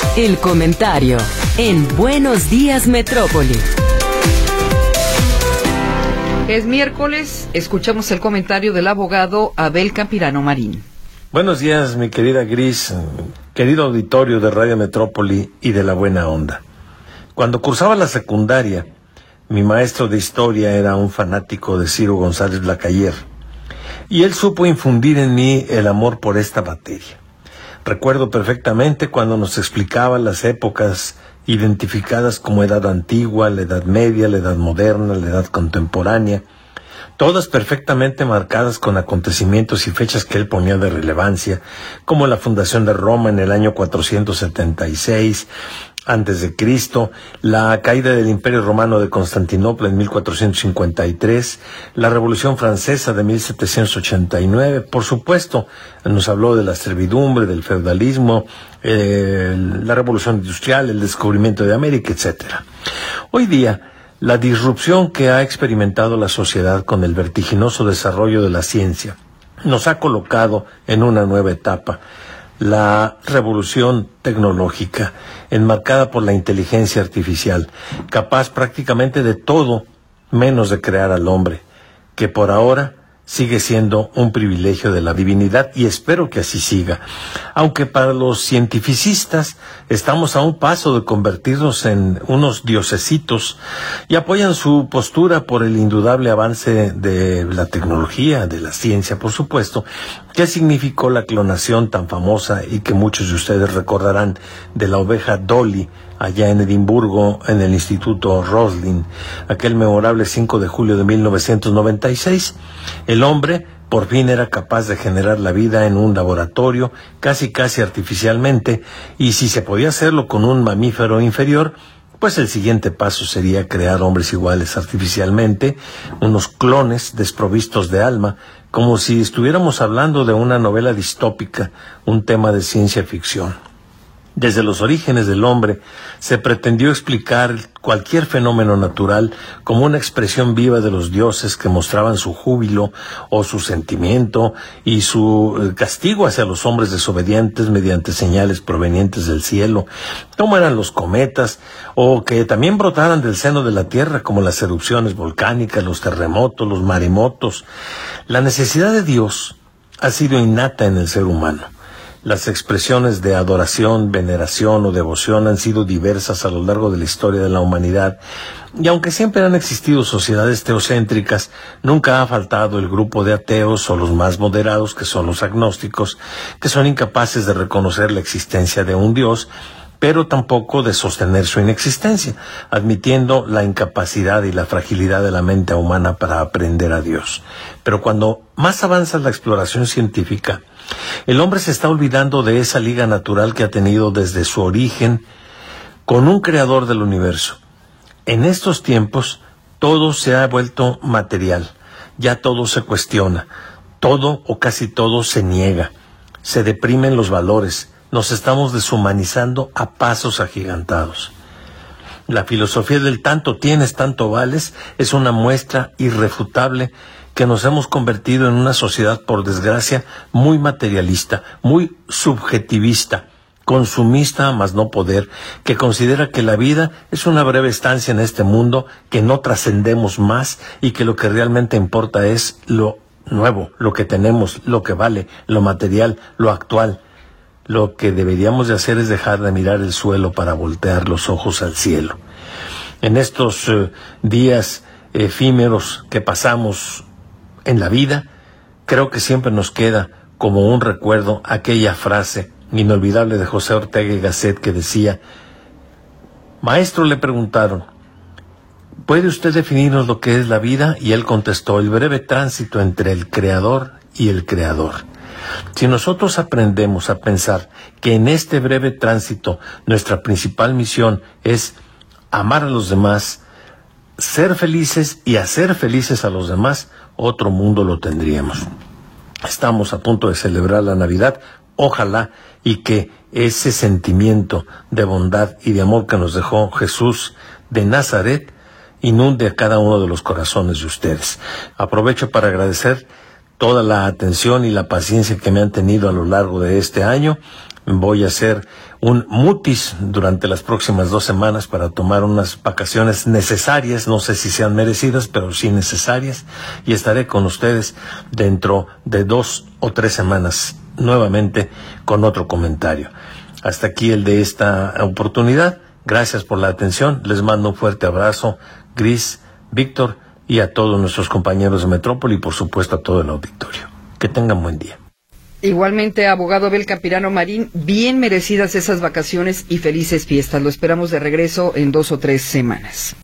El comentario en Buenos Días Metrópoli. Es miércoles, escuchamos el comentario del abogado Abel Campirano Marín. Buenos días, mi querida Gris, querido auditorio de Radio Metrópoli y de La Buena Onda. Cuando cursaba la secundaria, mi maestro de historia era un fanático de Ciro González Lacayer, y él supo infundir en mí el amor por esta materia. Recuerdo perfectamente cuando nos explicaba las épocas identificadas como Edad Antigua, la Edad Media, la Edad Moderna, la Edad Contemporánea, todas perfectamente marcadas con acontecimientos y fechas que él ponía de relevancia, como la fundación de Roma en el año 476 antes de Cristo, la caída del Imperio Romano de Constantinopla en 1453, la Revolución Francesa de 1789, por supuesto, nos habló de la servidumbre, del feudalismo, la Revolución Industrial, el descubrimiento de América, etcétera. Hoy día, la disrupción que ha experimentado la sociedad con el vertiginoso desarrollo de la ciencia nos ha colocado en una nueva etapa. La revolución tecnológica, enmarcada por la inteligencia artificial, capaz prácticamente de todo menos de crear al hombre, que por ahora sigue siendo un privilegio de la divinidad y espero que así siga. Aunque para los cientificistas estamos a un paso de convertirnos en unos diosesitos y apoyan su postura por el indudable avance de la tecnología, de la ciencia, por supuesto, que significó la clonación tan famosa y que muchos de ustedes recordarán de la oveja Dolly, allá en Edimburgo, en el Instituto Roslin, aquel memorable 5 de julio de 1996, el hombre por fin era capaz de generar la vida en un laboratorio, casi artificialmente, y si se podía hacerlo con un mamífero inferior, pues el siguiente paso sería crear hombres iguales artificialmente, unos clones desprovistos de alma, como si estuviéramos hablando de una novela distópica, un tema de ciencia ficción. Desde los orígenes del hombre se pretendió explicar cualquier fenómeno natural como una expresión viva de los dioses que mostraban su júbilo o su sentimiento y su castigo hacia los hombres desobedientes mediante señales provenientes del cielo, como eran los cometas, o que también brotaran del seno de la tierra como las erupciones volcánicas, los terremotos, los maremotos. La necesidad de Dios ha sido innata en el ser humano. Las expresiones de adoración, veneración o devoción han sido diversas a lo largo de la historia de la humanidad, y aunque siempre han existido sociedades teocéntricas, nunca ha faltado el grupo de ateos o los más moderados, que son los agnósticos, que son incapaces de reconocer la existencia de un Dios, pero tampoco de sostener su inexistencia, admitiendo la incapacidad y la fragilidad de la mente humana para aprender a Dios. Pero cuando más avanza la exploración científica, el hombre se está olvidando de esa liga natural que ha tenido desde su origen con un creador del universo. En estos tiempos, todo se ha vuelto material, ya todo se cuestiona, todo o casi todo se niega, se deprimen los valores, nos estamos deshumanizando a pasos agigantados. La filosofía del tanto tienes, tanto vales es una muestra irrefutable que nos hemos convertido en una sociedad, por desgracia, muy materialista, muy subjetivista, consumista a más no poder, que considera que la vida es una breve estancia en este mundo, que no trascendemos más y que lo que realmente importa es lo nuevo, lo que tenemos, lo que vale, lo material, lo actual. Lo que deberíamos de hacer es dejar de mirar el suelo para voltear los ojos al cielo. En estos días efímeros que pasamos en la vida, creo que siempre nos queda como un recuerdo aquella frase inolvidable de José Ortega y Gasset que decía: maestro, le preguntaron, ¿puede usted definirnos lo que es la vida? Y él contestó: el breve tránsito entre el creador y el creador. Si nosotros aprendemos a pensar que en este breve tránsito nuestra principal misión es amar a los demás, ser felices y hacer felices a los demás, otro mundo lo tendríamos. Estamos a punto de celebrar la Navidad. Ojalá y que ese sentimiento de bondad y de amor que nos dejó Jesús de Nazaret inunde a cada uno de los corazones de ustedes. Aprovecho para agradecer toda la atención y la paciencia que me han tenido a lo largo de este año. voy a hacer un mutis durante las próximas 2 semanas para tomar unas vacaciones necesarias, no sé si sean merecidas, pero sí necesarias, y estaré con ustedes dentro de 2 o 3 semanas nuevamente con otro comentario. Hasta aquí el de esta oportunidad. Gracias por la atención. Les mando un fuerte abrazo, Gris, Víctor, y a todos nuestros compañeros de Metrópoli y por supuesto a todo el auditorio. Que tengan buen día. Igualmente, abogado Abel Campirano Marín, bien merecidas esas vacaciones y felices fiestas. Lo esperamos de regreso en 2 o 3 semanas.